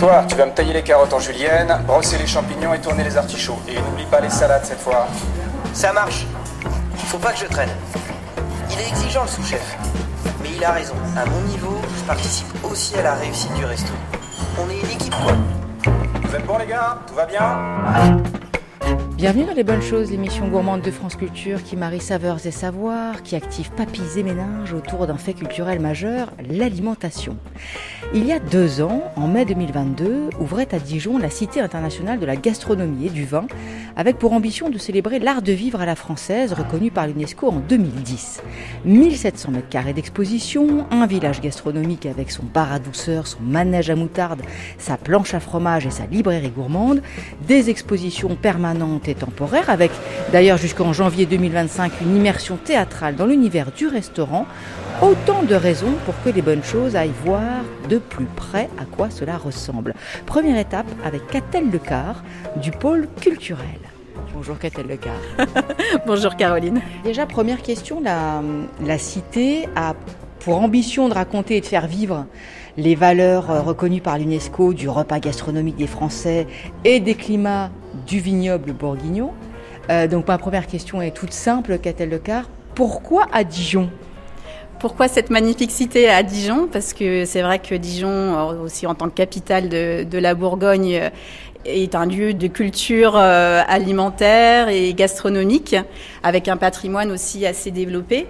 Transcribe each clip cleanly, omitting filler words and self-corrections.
Toi, tu vas me tailler les carottes en julienne, brosser les champignons et tourner les artichauts. Et n'oublie pas les salades cette fois. Ça marche. Faut pas que je traîne. Il est exigeant le sous-chef. Mais il a raison. À mon niveau, je participe aussi à la réussite du resto. On est une équipe, quoi. Vous êtes bons les gars? Tout va bien? Bienvenue dans Les Bonnes Choses, l'émission gourmande de France Culture qui marie saveurs et savoirs, qui active papilles et méninges autour d'un fait culturel majeur, l'alimentation. Il y a 2 ans, en mai 2022, ouvrait à Dijon la Cité internationale de la gastronomie et du vin, avec pour ambition de célébrer l'art de vivre à la française, reconnu par l'UNESCO en 2010. 1700 mètres carrés d'exposition, un village gastronomique avec son bar à douceur, son manège à moutarde, sa planche à fromage et sa librairie gourmande, des expositions permanentes et temporaires, avec d'ailleurs jusqu'en janvier 2025 une immersion théâtrale dans l'univers du restaurant. Autant de raisons pour que Les Bonnes Choses aillent voir de plus près à quoi cela ressemble. Première étape avec Catel Lecard du pôle culturel. Bonjour Catel Lecard. Bonjour Caroline. Déjà, première question, la cité a pour ambition de raconter et de faire vivre les valeurs reconnues par l'UNESCO du repas gastronomique des Français et des climats du vignoble bourguignon. Donc ma première question est toute simple, Catel Lecard. Pourquoi à Dijon ? Pourquoi cette magnifique cité à Dijon ? Parce que c'est vrai que Dijon, aussi en tant que capitale de la Bourgogne, est un lieu de culture alimentaire et gastronomique, avec un patrimoine aussi assez développé.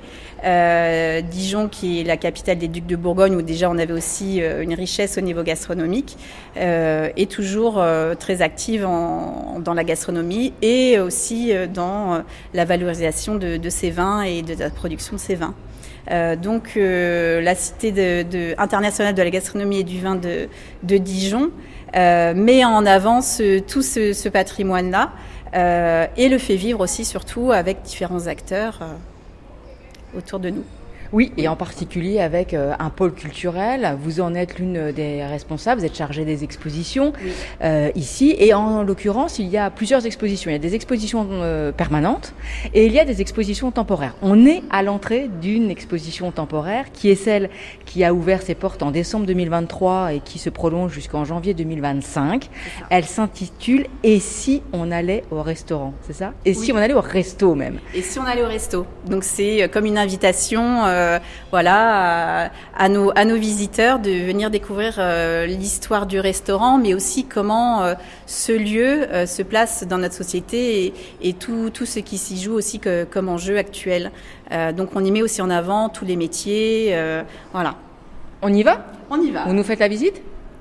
Dijon, qui est la capitale des Ducs de Bourgogne, où déjà on avait aussi une richesse au niveau gastronomique, est toujours très active dans la gastronomie et aussi dans la valorisation de ses vins et de la production de ses vins. Donc la cité internationale de la gastronomie et du vin de Dijon met en avant tout ce patrimoine-là et le fait vivre aussi surtout avec différents acteurs autour de nous. Oui, et en particulier avec un pôle culturel. Vous en êtes l'une des responsables, vous êtes chargée des expositions ici. Et en l'occurrence, il y a plusieurs expositions. Il y a des expositions permanentes et il y a des expositions temporaires. On est à l'entrée d'une exposition temporaire qui est celle qui a ouvert ses portes en décembre 2023 et qui se prolonge jusqu'en janvier 2025. Elle s'intitule « Et si on allait au restaurant ?» C'est ça ? Et si on allait au resto même ? Et si on allait au resto ? Donc c'est comme une invitation à nos visiteurs de venir découvrir l'histoire du restaurant, mais aussi comment ce lieu se place dans notre société et tout ce qui s'y joue aussi comme enjeu actuel. Donc on y met aussi en avant tous les métiers. Voilà. On y va ? On y va. Vous nous faites la visite ?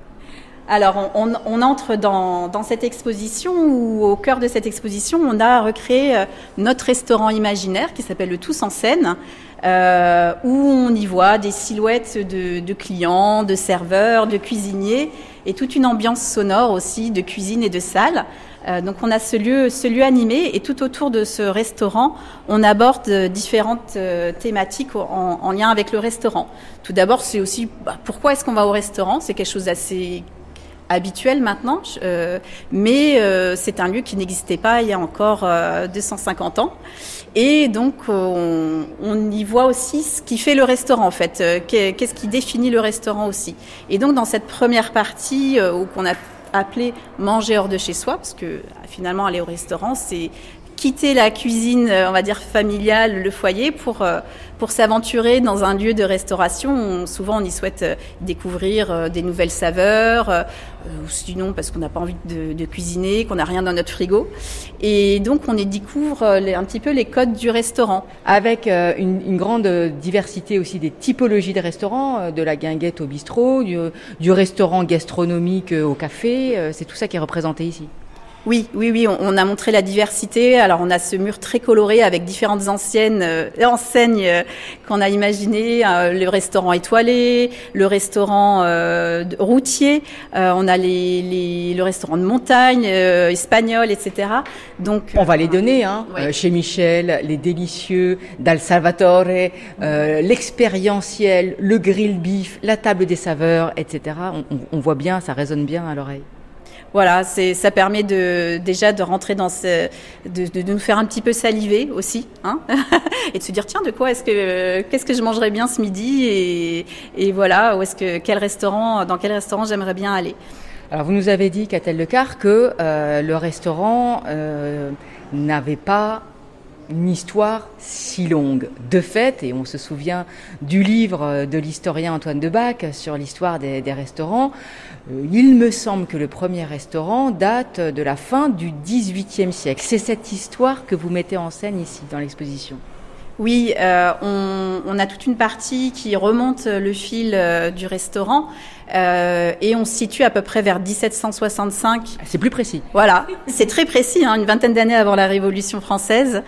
Alors, on entre dans cette exposition où, au cœur de cette exposition, on a recréé notre restaurant imaginaire qui s'appelle le Tous en scène, où on y voit des silhouettes de clients, de serveurs, de cuisiniers et toute une ambiance sonore aussi de cuisine et de salle. Donc on a ce lieu animé et tout autour de ce restaurant, on aborde différentes thématiques en lien avec le restaurant. Tout d'abord, c'est aussi pourquoi est-ce qu'on va au restaurant ? C'est quelque chose d'assez habituel maintenant, mais c'est un lieu qui n'existait pas il y a encore 250 ans. Et donc, on y voit aussi ce qui fait le restaurant, en fait. Qu'est-ce qui définit le restaurant aussi. Et donc, dans cette première partie, qu'on a appelée « manger hors de chez soi », parce que finalement, aller au restaurant, c'est quitter la cuisine, on va dire familiale, le foyer, pour s'aventurer dans un lieu de restauration. Souvent, on y souhaite découvrir des nouvelles saveurs, ou sinon parce qu'on n'a pas envie de cuisiner, qu'on n'a rien dans notre frigo. Et donc, on y découvre un petit peu les codes du restaurant. Avec une grande diversité aussi des typologies de restaurants, de la guinguette au bistrot, du restaurant gastronomique au café. C'est tout ça qui est représenté ici. Oui, on a montré la diversité. Alors, on a ce mur très coloré avec différentes enseignes qu'on a imaginées. Le restaurant étoilé, le restaurant routier, on a le restaurant de montagne, espagnol, etc. Donc, on va les donner, ouais. Chez Michel, les délicieux, Dal Salvatore, l'expérientiel, le grill beef, la table des saveurs, etc. On voit bien, ça résonne bien à l'oreille. Voilà, ça permet déjà de rentrer dans de nous faire un petit peu saliver aussi, et de se dire tiens, qu'est-ce que je mangerais bien ce midi et voilà, dans quel restaurant j'aimerais bien aller. Alors, vous nous avez dit, Catel Lecard, que le restaurant n'avait pas une histoire si longue. De fait, et on se souvient du livre de l'historien Antoine Debac sur l'histoire des restaurants, il me semble que le premier restaurant date de la fin du XVIIIe siècle. C'est cette histoire que vous mettez en scène ici, dans l'exposition. Oui, on a toute une partie qui remonte le fil du restaurant et on se situe à peu près vers 1765. C'est plus précis. Voilà, c'est très précis, une vingtaine d'années avant la Révolution française,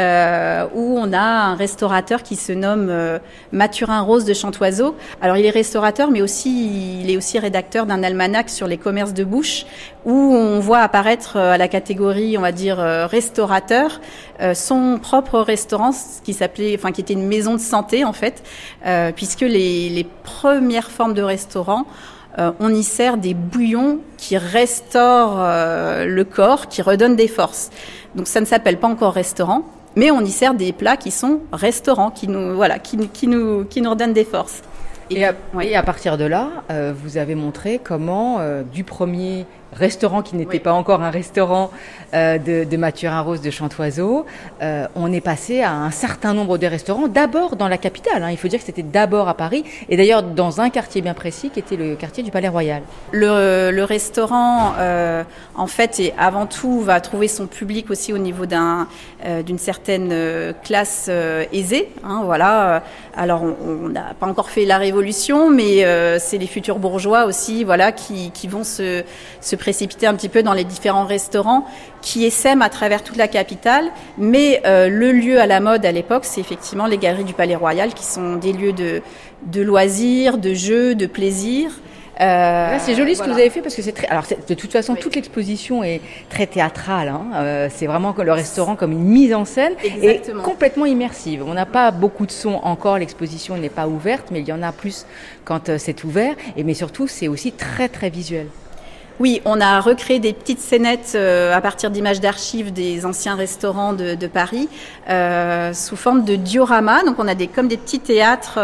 où on a un restaurateur qui se nomme Mathurin Rose de Chantoiseau. Alors il est restaurateur, mais aussi il est aussi rédacteur d'un almanach sur les commerces de bouche, où on voit apparaître à la catégorie, on va dire, restaurateur, son propre restaurant, qui était une maison de santé en fait, puisque les premières formes de restaurant, on y sert des bouillons qui restaurent le corps, qui redonnent des forces. Donc ça ne s'appelle pas encore restaurant, mais on y sert des plats qui sont restaurants, qui nous redonnent des forces. Et à partir de là, vous avez montré comment du premier restaurant qui n'était pas encore un restaurant de Mathurin Rose de Chantoiseau, on est passé à un certain nombre de restaurants, d'abord dans la capitale. Il faut dire que c'était d'abord à Paris, et d'ailleurs dans un quartier bien précis qui était le quartier du Palais Royal. Le restaurant, en fait, et avant tout, va trouver son public aussi au niveau d'une certaine classe aisée. Voilà. Alors on n'a pas encore fait la révolution, mais c'est les futurs bourgeois aussi, voilà, qui vont se précipiter un petit peu dans les différents restaurants qui essaiment à travers toute la capitale. Mais le lieu à la mode à l'époque, c'est effectivement les galeries du Palais Royal, qui sont des lieux de loisirs, de jeux, de plaisir. Là, c'est joli ce que vous avez fait, parce que c'est très. Alors, de toute façon, toute l'exposition est très théâtrale. C'est vraiment le restaurant comme une mise en scène. Exactement. Et complètement immersive. On n'a pas beaucoup de sons encore. L'exposition n'est pas ouverte, mais il y en a plus quand c'est ouvert. Mais surtout, c'est aussi très très visuel. Oui, on a recréé des petites scénettes à partir d'images d'archives des anciens restaurants de Paris sous forme de diorama. Donc on a comme des petits théâtres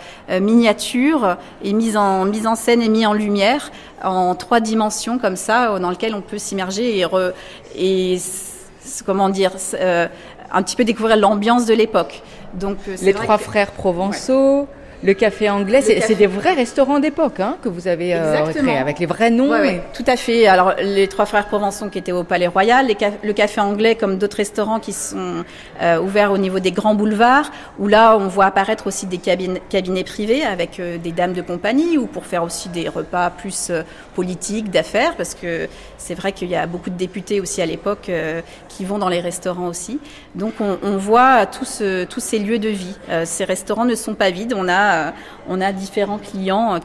miniatures et mis en scène et mis en lumière en 3 dimensions comme ça, dans lesquelles on peut s'immerger et comment dire, un petit peu découvrir l'ambiance de l'époque. Donc les 3 frères provençaux. Ouais. Le café anglais, c'est des vrais restaurants d'époque que vous avez recréés, avec les vrais noms. Oui, tout à fait. Alors, les 3 frères provençaux qui étaient au Palais Royal, le café anglais comme d'autres restaurants qui sont ouverts au niveau des grands boulevards, où là, on voit apparaître aussi des cabinets privés avec des dames de compagnie, ou pour faire aussi des repas plus politiques, d'affaires, parce que c'est vrai qu'il y a beaucoup de députés aussi à l'époque qui vont dans les restaurants aussi. Donc, on voit tous ces lieux de vie. Ces restaurants ne sont pas vides. On a différents clients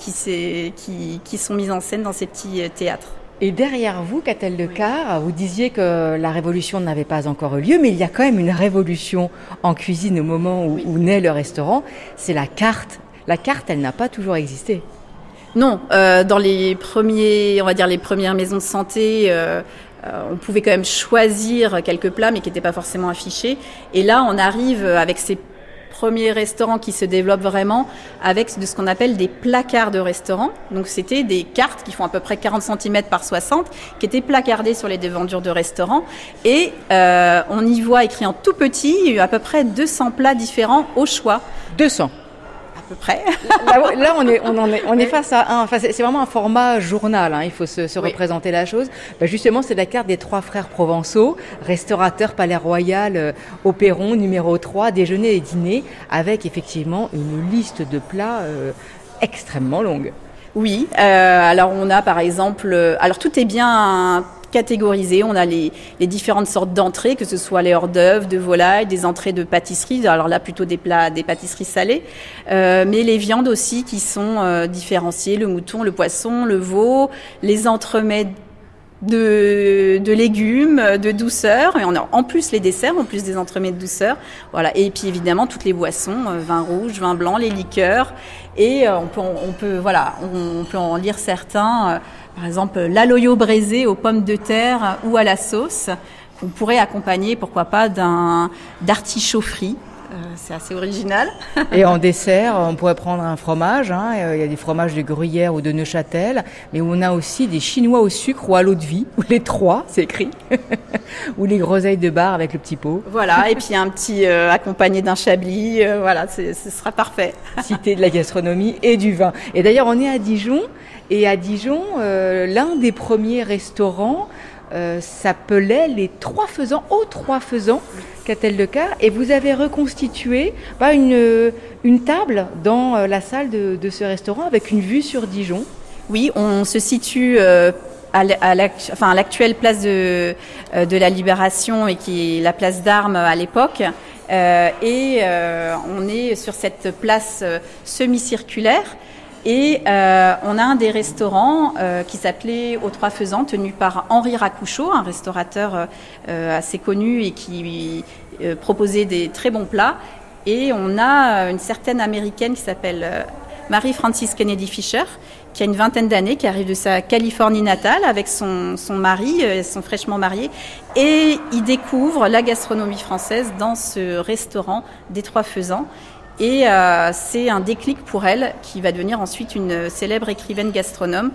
qui sont mis en scène dans ces petits théâtres. Et derrière vous, Catel Lecard, vous disiez que la révolution n'avait pas encore eu lieu, mais il y a quand même une révolution en cuisine au moment où naît le restaurant. C'est la carte. La carte, elle n'a pas toujours existé. Non, dans les premières maisons de santé, on pouvait quand même choisir quelques plats, mais qui n'étaient pas forcément affichés. Et là, on arrive avec ces premiers restaurants qui se développent vraiment avec ce qu'on appelle des placards de restaurants. Donc c'était des cartes qui font à peu près 40 cm par 60, qui étaient placardées sur les devantures de restaurants. Et on y voit écrit en tout petit à peu près 200 plats différents au choix. 200 à peu près. Là, on est face à c'est vraiment un format journal. Il faut se représenter la chose. Justement, c'est la carte des 3 frères provençaux, restaurateur Palais Royal au perron numéro 3, déjeuner et dîner, avec effectivement une liste de plats extrêmement longue. Oui. Alors on a par exemple, alors tout est bien catégorisé. On a les différentes sortes d'entrées, que ce soit les hors d'œuvre, de volaille, des entrées de pâtisserie. Alors là, plutôt des pâtisseries salées, mais les viandes aussi qui sont différenciées, le mouton, le poisson, le veau, les entremets de légumes, de douceur, et on a en plus les desserts, en plus des entremets de douceur, voilà. Et puis évidemment toutes les boissons, vin rouge, vin blanc, les liqueurs, et on peut en lire certains, par exemple l'aloyo braisé aux pommes de terre ou à la sauce, qu'on pourrait accompagner, pourquoi pas, d'artichaut frit. C'est assez original. Et en dessert, on pourrait prendre un fromage. Il y a des fromages de Gruyère ou de Neuchâtel, mais on a aussi des Chinois au sucre ou à l'eau de vie, ou les trois, c'est écrit, ou les groseilles de bar avec le petit pot. Voilà, et puis un petit accompagné d'un chablis, voilà, ce sera parfait. Cité de la gastronomie et du vin. Et d'ailleurs, on est à Dijon, et à Dijon, l'un des premiers restaurants s'appelait les Trois Faisans, aux Trois Faisans, Catel-de-Car, et vous avez reconstitué une table dans la salle de ce restaurant avec une vue sur Dijon. Oui, on se situe à l'actuelle place de la Libération et qui est la place d'Armes à l'époque. Et on est sur cette place semi-circulaire. Et on a un des restaurants qui s'appelait Aux Trois Faisans, tenu par Henri Racouchot, un restaurateur assez connu et qui proposait des très bons plats. Et on a une certaine américaine qui s'appelle Mary Frances Kennedy Fisher, qui a une vingtaine d'années, qui arrive de sa Californie natale avec son mari, sont fraîchement mariés. Et ils découvrent la gastronomie française dans ce restaurant des Trois Faisans. Et c'est un déclic pour elle qui va devenir ensuite une célèbre écrivaine gastronome.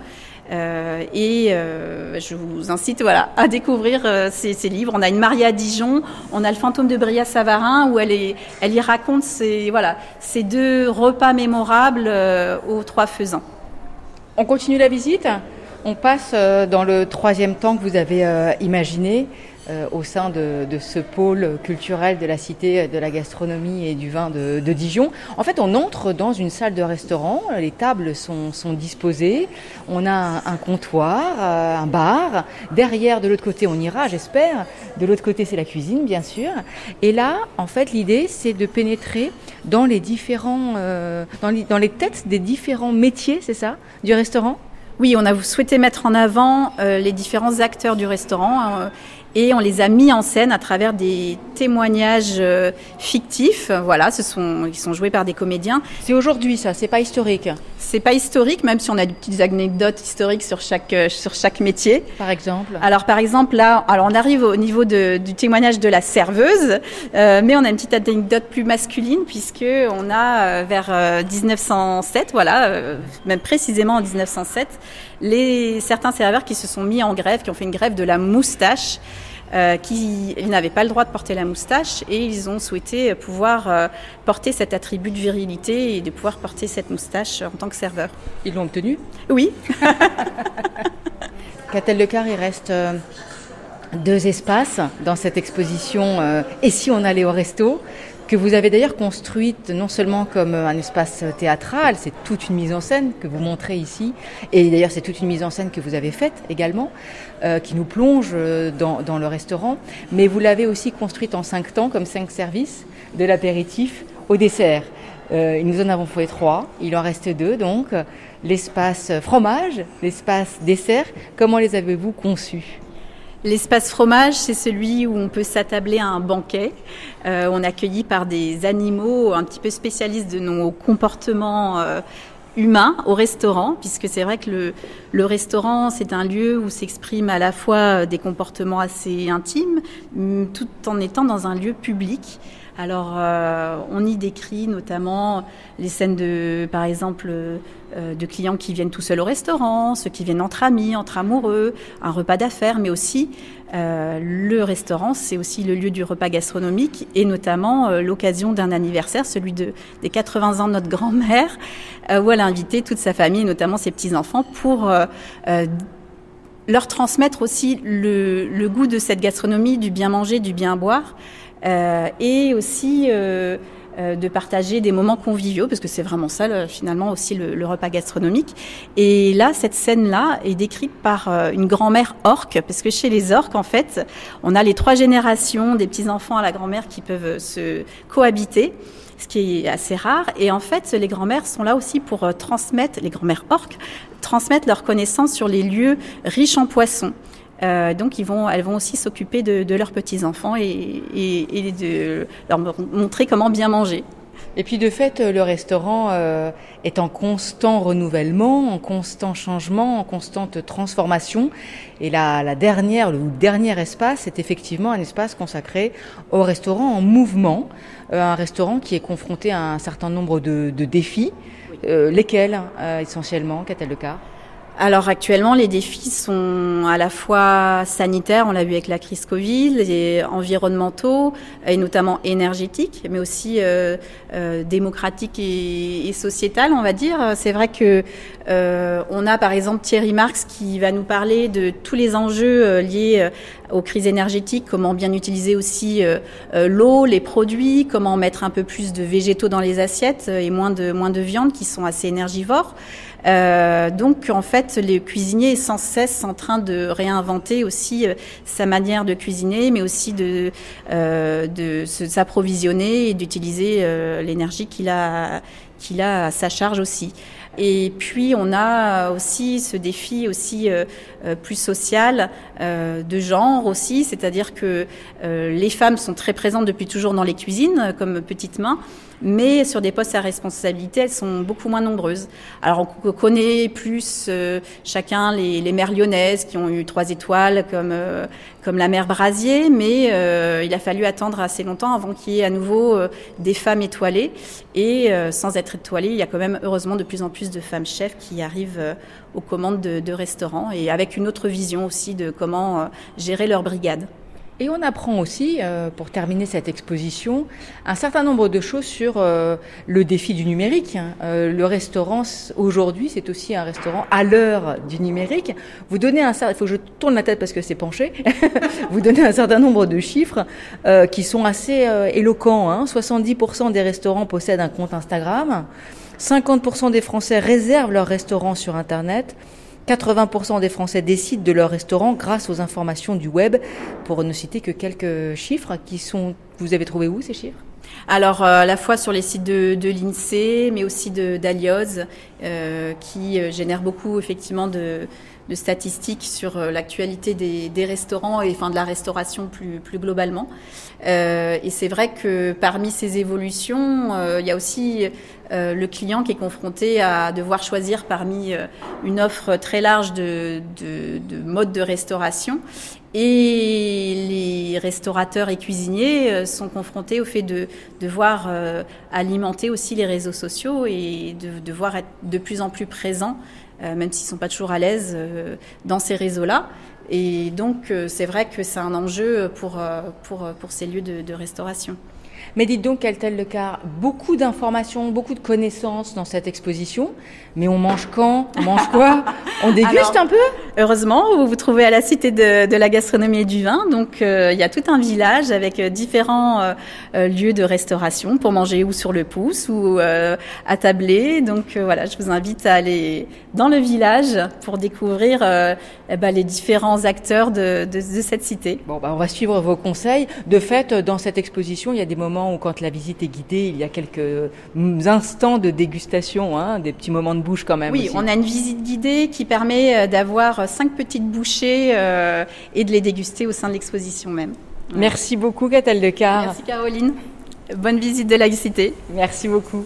Je vous incite à découvrir ces livres. On a une Marie à Dijon, on a le fantôme de Brillat-Savarin où elle y raconte ces deux repas mémorables aux Trois Faisans. On continue la visite. On passe dans le troisième temps que vous avez imaginé au sein de ce pôle culturel de la Cité de la gastronomie et du vin de Dijon. En fait, on entre dans une salle de restaurant, les tables sont disposées, on a un comptoir, un bar. Derrière, de l'autre côté, on ira, j'espère. De l'autre côté, c'est la cuisine, bien sûr. Et là, en fait, l'idée, c'est de pénétrer dans les différents, dans les têtes des différents métiers, c'est ça, du restaurant ? Oui, on a souhaité mettre en avant les différents acteurs du restaurant et on les a mis en scène à travers des témoignages fictifs. Voilà, ils sont joués par des comédiens. C'est aujourd'hui ça, c'est pas historique. C'est pas historique, même si on a des petites anecdotes historiques sur chaque métier. Par exemple. Alors par exemple là, on arrive au niveau du témoignage de la serveuse, mais on a une petite anecdote plus masculine puisque on a vers 1907, même précisément en 1907, certains serveurs qui se sont mis en grève, qui ont fait une grève de la moustache. Ils n'avaient pas le droit de porter la moustache et ils ont souhaité pouvoir porter cet attribut de virilité et de pouvoir porter cette moustache en tant que serveur. Ils l'ont obtenu ? Oui. Catel-de-Car, il reste 2 espaces dans cette exposition « Et si on allait au resto ?» que vous avez d'ailleurs construite non seulement comme un espace théâtral, c'est toute une mise en scène que vous montrez ici, et d'ailleurs c'est toute une mise en scène que vous avez faite également, qui nous plonge dans le restaurant, mais vous l'avez aussi construite en 5 temps, comme 5 services, de l'apéritif au dessert. Nous en avons fait 3, il en reste 2, donc l'espace fromage, l'espace dessert, comment les avez-vous conçus ? L'espace fromage, c'est celui où on peut s'attabler à un banquet. On est accueilli par des animaux un petit peu spécialistes de nos comportements humains au restaurant, puisque c'est vrai que le restaurant, c'est un lieu où s'expriment à la fois des comportements assez intimes, tout en étant dans un lieu public. Alors, on y décrit notamment les scènes par exemple, de clients qui viennent tout seuls au restaurant, ceux qui viennent entre amis, entre amoureux, un repas d'affaires, mais aussi le restaurant, c'est aussi le lieu du repas gastronomique et notamment l'occasion d'un anniversaire, celui des 80 ans de notre grand-mère, où elle a invité toute sa famille, notamment ses petits-enfants, pour leur transmettre aussi le goût de cette gastronomie, du bien manger, du bien boire. Et aussi de partager des moments conviviaux, parce que c'est vraiment ça finalement aussi le repas gastronomique. Et là, cette scène-là est décrite par une grand-mère orque, parce que chez les orques, en fait, on a les 3 générations des petits-enfants à la grand-mère qui peuvent se cohabiter, ce qui est assez rare. Et en fait, les grand-mères sont là aussi pour transmettre, les grand-mères orques, transmettre leurs connaissances sur les lieux riches en poissons. Donc elles vont aussi s'occuper de leurs petits-enfants et de leur montrer comment bien manger. Et puis de fait, le restaurant est en constant renouvellement, en constant changement, en constante transformation. Et le dernier espace est effectivement un espace consacré au restaurant en mouvement, un restaurant qui est confronté à un certain nombre de défis. Lesquels essentiellement, qu'a-t-elle le cas ? Alors actuellement, les défis sont à la fois sanitaires, on l'a vu avec la crise Covid, et environnementaux, et notamment énergétiques, mais aussi démocratiques et sociétales, on va dire. C'est vrai que on a par exemple Thierry Marx qui va nous parler de tous les enjeux liés aux crises énergétiques, comment bien utiliser aussi l'eau, les produits, comment mettre un peu plus de végétaux dans les assiettes et moins de viande qui sont assez énergivores. Donc en fait, le cuisinier est sans cesse en train de réinventer aussi sa manière de cuisiner, mais aussi de s'approvisionner et d'utiliser l'énergie qu'il a à sa charge aussi. Et puis on a aussi ce défi aussi plus social, de genre aussi, c'est-à-dire que les femmes sont très présentes depuis toujours dans les cuisines comme petites mains, mais sur des postes à responsabilité, elles sont beaucoup moins nombreuses. Alors on connaît plus chacun les mères lyonnaises qui ont eu 3 étoiles comme la mère Brasier, mais il a fallu attendre assez longtemps avant qu'il y ait à nouveau des femmes étoilées. Et sans être étoilées, il y a quand même heureusement de plus en plus de femmes chefs qui arrivent aux commandes de restaurants et avec une autre vision aussi de comment gérer leur brigade. Et on apprend aussi, pour terminer cette exposition, un certain nombre de choses sur le défi du numérique. Le restaurant, aujourd'hui, c'est aussi un restaurant à l'heure du numérique. Vous donnez il faut que je tourne la tête parce que c'est penché. Vous donnez un certain nombre de chiffres qui sont assez éloquents. 70% des restaurants possèdent un compte Instagram. 50% des Français réservent leur restaurant sur Internet. 80% des Français décident de leur restaurant grâce aux informations du web, pour ne citer que quelques chiffres vous avez trouvé où ces chiffres ? Alors, à la fois sur les sites de l'INSEE, mais aussi d'Alioz, qui génèrent beaucoup, effectivement, de statistiques sur l'actualité des restaurants et de la restauration plus globalement. Et c'est vrai que parmi ces évolutions, il y a aussi le client qui est confronté à devoir choisir parmi une offre très large de modes de restauration. Et les restaurateurs et cuisiniers sont confrontés au fait de devoir alimenter aussi les réseaux sociaux et de devoir être de plus en plus présents, même s'ils ne sont pas toujours à l'aise dans ces réseaux-là. Et donc, c'est vrai que c'est un enjeu pour ces lieux de restauration. Mais dites donc, qu'a-t-elle le cas ? Beaucoup d'informations, beaucoup de connaissances dans cette exposition. Mais on mange quand ? On mange quoi ? On déguste un peu ? Heureusement, vous vous trouvez à la Cité de la gastronomie et du vin. Donc, il y a tout un village avec différents lieux de restauration pour manger ou sur le pouce ou à tabler. Donc, voilà, je vous invite à aller dans le village pour découvrir les différents acteurs de cette cité. Bon, on va suivre vos conseils. De fait, dans cette exposition, il y a des moments où, quand la visite est guidée, il y a quelques instants de dégustation, des petits moments de bouche quand même. Oui, aussi. On a une visite guidée qui permet d'avoir 5 petites bouchées et de les déguster au sein de l'exposition même. Ouais. Merci beaucoup, Catel Decar. Merci, Caroline. Bonne visite de la cité. Merci beaucoup.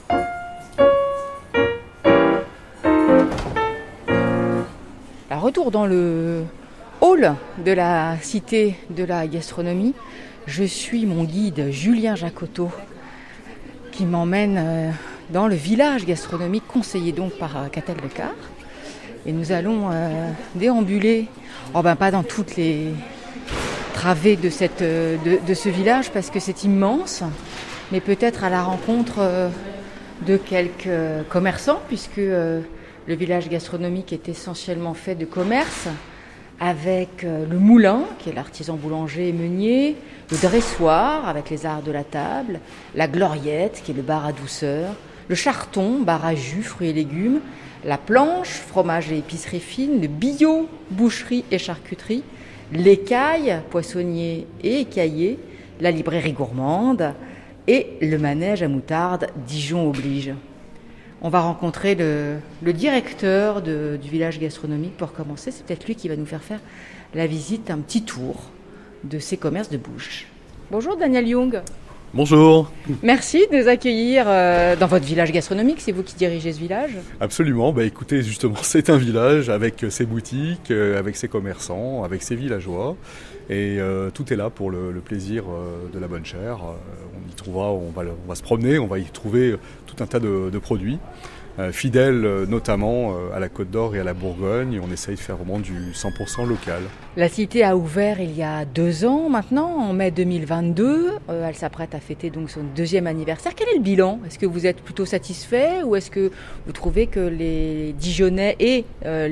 Retour dans le hall de la Cité de la gastronomie. Je suis mon guide Julien Jacotot qui m'emmène dans le village gastronomique conseillé donc par Catel Decar. Et nous allons déambuler, pas dans toutes les travées de ce village parce que c'est immense, mais peut-être à la rencontre de quelques commerçants, puisque le village gastronomique est essentiellement fait de commerce, avec le moulin, qui est l'artisan boulanger et meunier, le dressoir, avec les arts de la table, la gloriette, qui est le bar à douceur, le charton, bar à jus, fruits et légumes, la planche, fromage et épicerie fine, le bio, boucherie et charcuterie, l'écaille, poissonnier et écaillé, la librairie gourmande et le manège à moutarde, Dijon oblige. On va rencontrer le directeur du village gastronomique pour commencer. C'est peut-être lui qui va nous faire la visite, un petit tour de ces commerces de bouche. Bonjour Daniel Young. Bonjour. Merci de nous accueillir dans votre village gastronomique, c'est vous qui dirigez ce village? Absolument, écoutez, justement, c'est un village avec ses boutiques, avec ses commerçants, avec ses villageois. Et tout est là pour le plaisir de la bonne chère. On y trouvera, on va se promener, on va y trouver tout un tas de produits. Fidèles notamment à la Côte d'Or et à la Bourgogne. On essaye de faire vraiment du 100% local. La cité a ouvert il y a 2 ans maintenant, en mai 2022. Elle s'apprête à fêter donc son 2e anniversaire. Quel est le bilan? Est-ce que vous êtes plutôt satisfait ou est-ce que vous trouvez que les Dijonnais et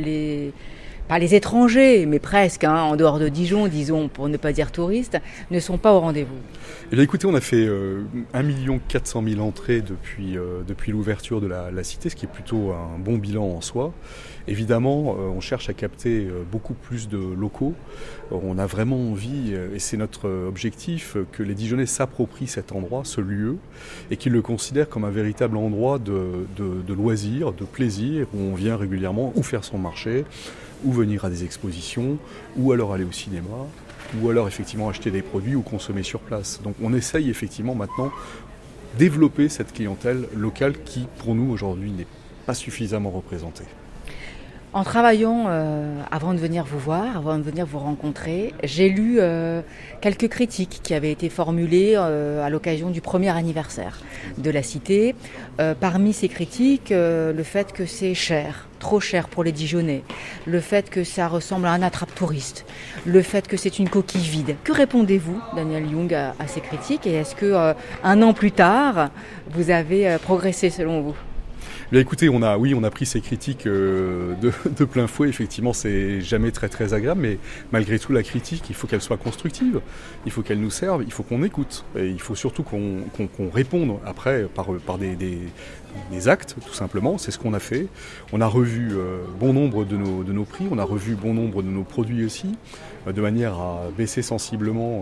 pas les étrangers, mais presque, en dehors de Dijon, disons, pour ne pas dire touristes, ne sont pas au rendez-vous? Eh bien, écoutez, on a fait 1 400 000 entrées depuis l'ouverture de la cité, ce qui est plutôt un bon bilan en soi. Évidemment, on cherche à capter beaucoup plus de locaux. On a vraiment envie, et c'est notre objectif, que les Dijonnais s'approprient cet endroit, ce lieu, et qu'ils le considèrent comme un véritable endroit de loisirs, de plaisir, où on vient régulièrement ou faire son marché, ou venir à des expositions, ou alors aller au cinéma, ou alors effectivement acheter des produits ou consommer sur place. Donc on essaye effectivement maintenant développer cette clientèle locale qui, pour nous, aujourd'hui, n'est pas suffisamment représentée. En travaillant, avant de venir vous voir, avant de venir vous rencontrer, j'ai lu quelques critiques qui avaient été formulées à l'occasion du 1er anniversaire de la cité. Parmi ces critiques, le fait que c'est cher, trop cher pour les Dijonnais, le fait que ça ressemble à un attrape-touriste, le fait que c'est une coquille vide. Que répondez-vous, Daniel Young, à ces critiques? Et est-ce que 1 an plus tard, vous avez progressé selon vous? Bien écoutez, on a pris ces critiques de plein fouet. Effectivement, c'est jamais très très agréable, mais malgré tout, la critique, il faut qu'elle soit constructive, il faut qu'elle nous serve, il faut qu'on écoute, et il faut surtout qu'on réponde après par des actes, tout simplement. C'est ce qu'on a fait. On a revu bon nombre de nos prix, on a revu bon nombre de nos produits aussi, de manière à baisser sensiblement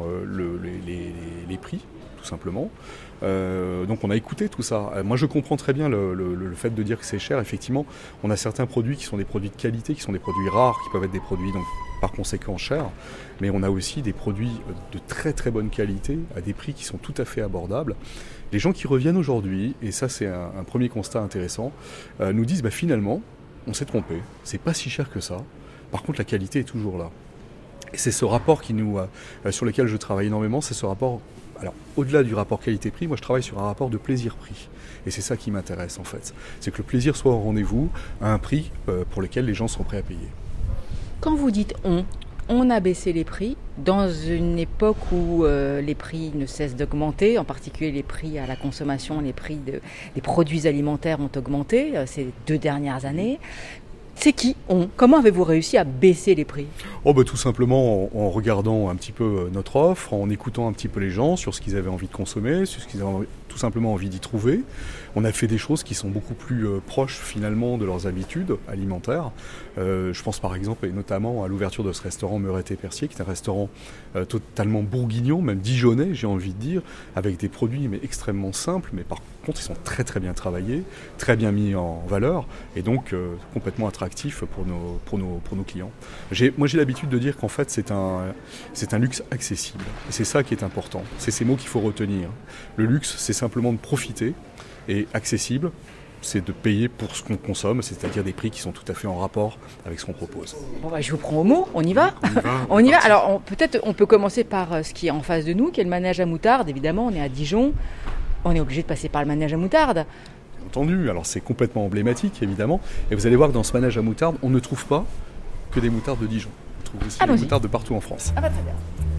les prix, tout simplement. Donc on a écouté tout ça. Moi je comprends très bien le fait de dire que c'est cher. Effectivement, on a certains produits qui sont des produits de qualité, qui sont des produits rares, qui peuvent être des produits donc par conséquent chers. Mais on a aussi des produits de très très bonne qualité à des prix qui sont tout à fait abordables. Les gens qui reviennent aujourd'hui, et ça c'est un premier constat intéressant, nous disent finalement on s'est trompé, c'est pas si cher que ça. Par contre la qualité est toujours là. Et c'est ce rapport sur lequel je travaille énormément, c'est ce rapport. Alors, au-delà du rapport qualité-prix, moi je travaille sur un rapport de plaisir-prix. Et c'est ça qui m'intéresse en fait. C'est que le plaisir soit au rendez-vous à un prix pour lequel les gens sont prêts à payer. Quand vous dites on a baissé les prix, dans une époque où les prix ne cessent d'augmenter, en particulier les prix à la consommation, les prix des produits alimentaires ont augmenté ces 2 dernières années. C'est qui on? Comment avez-vous réussi à baisser les prix? Tout simplement en regardant un petit peu notre offre, en écoutant un petit peu les gens sur ce qu'ils avaient envie de consommer, sur ce qu'ils avaient tout simplement envie d'y trouver. On a fait des choses qui sont beaucoup plus proches finalement de leurs habitudes alimentaires. Je pense par exemple et notamment à l'ouverture de ce restaurant Meurette et Percier, qui est un restaurant totalement bourguignon, même dijonnais j'ai envie de dire, avec des produits mais extrêmement simples, mais par contre ils sont très très bien travaillés, très bien mis en valeur et donc complètement attractifs pour nos clients. Moi j'ai l'habitude de dire qu'en fait c'est un luxe accessible et c'est ça qui est important, c'est ces mots qu'il faut retenir. Le luxe c'est simplement de profiter et accessible, c'est de payer pour ce qu'on consomme, c'est-à-dire des prix qui sont tout à fait en rapport avec ce qu'on propose. Je vous prends au mot, on y va. On y va. Alors peut-être on peut commencer par ce qui est en face de nous, qui est le manège à moutarde. Évidemment, on est à Dijon, on est obligé de passer par le manège à moutarde. Bien entendu, alors c'est complètement emblématique évidemment, et vous allez voir que dans ce manège à moutarde, on ne trouve pas que des moutardes de Dijon. On trouve aussi des moutardes de partout en France. Très bien.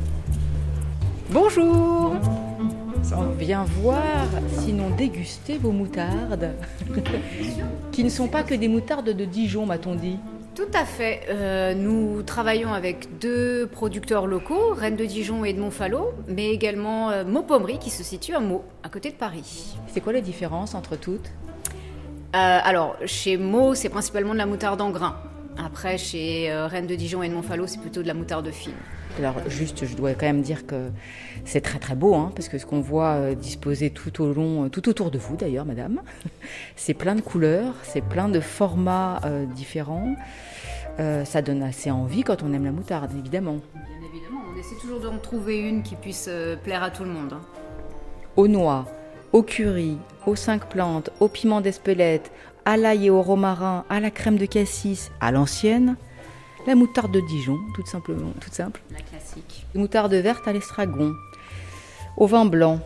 Bonjour. On vient voir, sinon déguster vos moutardes, qui ne sont pas que des moutardes de Dijon, m'a-t-on dit. Tout à fait. Nous travaillons avec 2 producteurs locaux, Rennes de Dijon et de Montfalot, mais également Maupommery qui se situe à Meaux, à côté de Paris. C'est quoi la différence entre toutes? Alors, chez Meaux, c'est principalement de la moutarde en grains. Après, chez Rennes de Dijon et de Montfalot, c'est plutôt de la moutarde fine. Alors juste, je dois quand même dire que c'est très très beau, parce que ce qu'on voit disposé tout autour de vous d'ailleurs, madame, c'est plein de couleurs, c'est plein de formats différents. Ça donne assez envie quand on aime la moutarde, évidemment. Bien évidemment, on essaie toujours d'en trouver une qui puisse plaire à tout le monde. aux noix, au curry, aux 5 plantes, au piment d'Espelette, à l'ail et au romarin, à la crème de cassis, à l'ancienne, la moutarde de Dijon, toute simple. La classique. Moutarde verte à l'estragon, au vin blanc,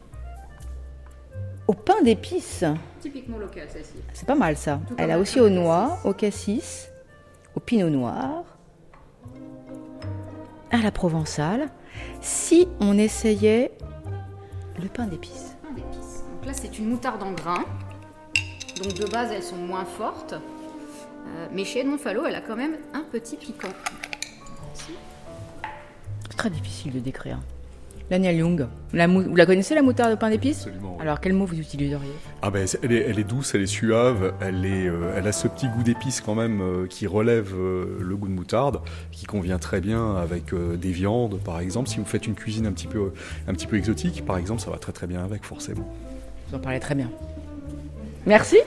au pain d'épices. Typiquement local, celle-ci. C'est pas mal ça. Tout Elle comme a la aussi crème aux de noix, au cassis, au pinot noir, à la provençale. Si on essayait le pain d'épices. Pain d'épices. Donc là, c'est une moutarde en grains. Donc de base, elles sont moins fortes. Mais chez Edmond Falloux, elle a quand même un petit piquant. C'est très difficile de décrire. Daniel Young, vous la connaissez la moutarde de pain d'épices ? Absolument. Oui. Alors quel mot vous utiliseriez ? Elle est douce, elle est suave, elle a ce petit goût d'épices quand même qui relève le goût de moutarde, qui convient très bien avec des viandes par exemple. Si vous faites une cuisine un petit peu exotique par exemple, ça va très très bien avec forcément. Vous en parlez très bien. Merci.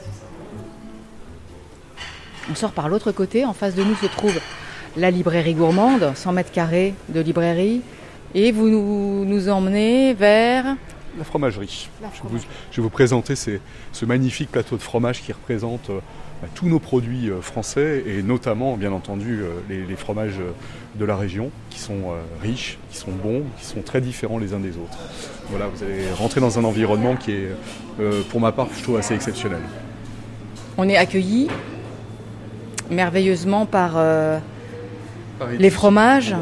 On sort par l'autre côté, en face de nous se trouve la librairie gourmande, 100 mètres carrés de librairie. Et vous nous emmenez vers... La fromagerie. Je vais vous présenter ce magnifique plateau de fromage qui représente tous nos produits français et notamment, bien entendu, les fromages de la région qui sont riches, qui sont bons, qui sont très différents les uns des autres. Voilà, vous allez rentrer dans un environnement qui est, pour ma part, je trouve assez exceptionnel. On est accueillis merveilleusement par les fromages.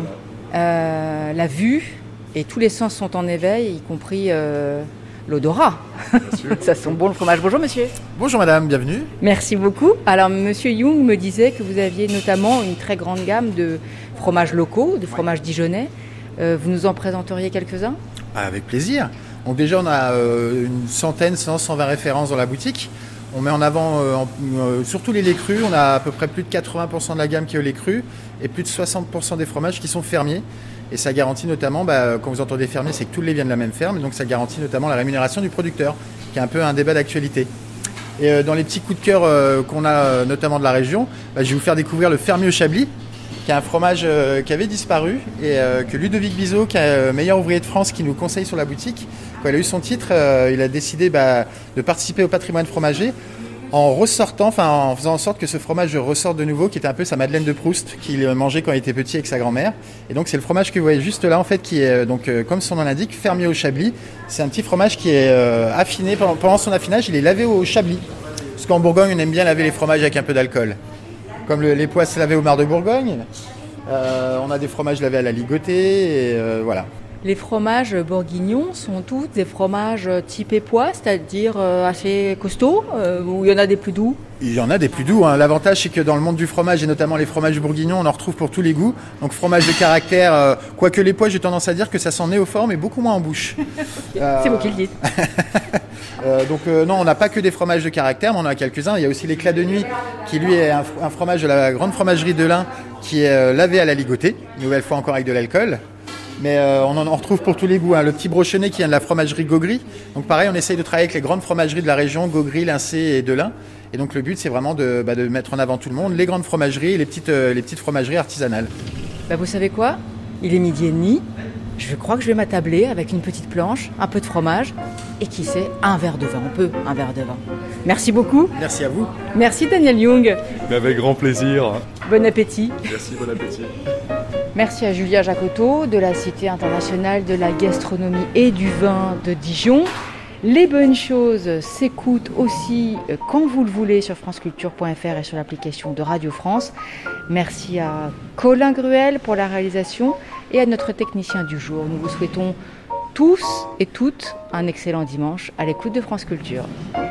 La vue et tous les sens sont en éveil, y compris l'odorat. Ça sent bon le fromage. Bonjour monsieur. Bonjour madame, bienvenue. Merci beaucoup. Alors monsieur Young me disait que vous aviez notamment une très grande gamme de fromages locaux, de fromages dijonnais. Vous nous en présenteriez quelques-uns ? Avec plaisir. Donc déjà on a une centaine, 120 références dans la boutique. On met en avant surtout les laits crus. On a à peu près plus de 80% de la gamme qui est au lait cru et plus de 60% des fromages qui sont fermiers. Et ça garantit notamment, quand vous entendez fermier, c'est que tout le lait vient de la même ferme. Et donc ça garantit notamment la rémunération du producteur, qui est un peu un débat d'actualité. Et dans les petits coups de cœur qu'on a notamment de la région, je vais vous faire découvrir le fermier au Chablis, qui est un fromage qui avait disparu et que Ludovic Bizot, qui est le meilleur ouvrier de France, qui nous conseille sur la boutique. Quand il a eu son titre, il a décidé de participer au patrimoine fromager en faisant en sorte que ce fromage ressorte de nouveau, qui était un peu sa Madeleine de Proust qu'il mangeait quand il était petit avec sa grand-mère. Et donc c'est le fromage que vous voyez juste là en fait, qui est donc comme son nom l'indique, fermier au Chablis. C'est un petit fromage qui est affiné pendant son affinage, il est lavé au Chablis. Parce qu'en Bourgogne, on aime bien laver les fromages avec un peu d'alcool. Comme les pois se lavaient au mar de Bourgogne. On a des fromages lavés à la ligotée, et voilà. Les fromages bourguignons sont tous des fromages type épois, c'est-à-dire assez costauds, ou il y en a des plus doux ? Il y en a des plus doux. L'avantage, c'est que dans le monde du fromage, et notamment les fromages bourguignons, on en retrouve pour tous les goûts. Donc fromage de caractère, quoique les pois, j'ai tendance à dire que ça sent néoforme et beaucoup moins en bouche. C'est vous qui le dites. Non, on n'a pas que des fromages de caractère, mais on en a quelques-uns. Il y a aussi l'éclat de nuit, qui lui est un fromage de la grande fromagerie de l'Ain, qui est lavé à la ligotée, une nouvelle fois encore avec de l'alcool. Mais on en retrouve pour tous les goûts. Le petit brochonnet qui vient de la fromagerie Gaugry. Donc pareil, on essaye de travailler avec les grandes fromageries de la région, Gaugry, Lincé et Delin. Et donc le but, c'est vraiment de mettre en avant tout le monde, les grandes fromageries et les petites fromageries artisanales. Vous savez quoi ? Il est 12h30. Je crois que je vais m'attabler avec une petite planche, un peu de fromage et qui sait, un verre de vin. On peut un verre de vin. Merci beaucoup. Merci à vous. Merci Daniel Young. Mais avec grand plaisir. Bon appétit. Merci, bon appétit. Merci à Julia Jacotto de la Cité internationale de la gastronomie et du vin de Dijon. Les bonnes choses s'écoutent aussi quand vous le voulez sur franceculture.fr et sur l'application de Radio France. Merci à Colin Gruel pour la réalisation et à notre technicien du jour. Nous vous souhaitons tous et toutes un excellent dimanche à l'écoute de France Culture.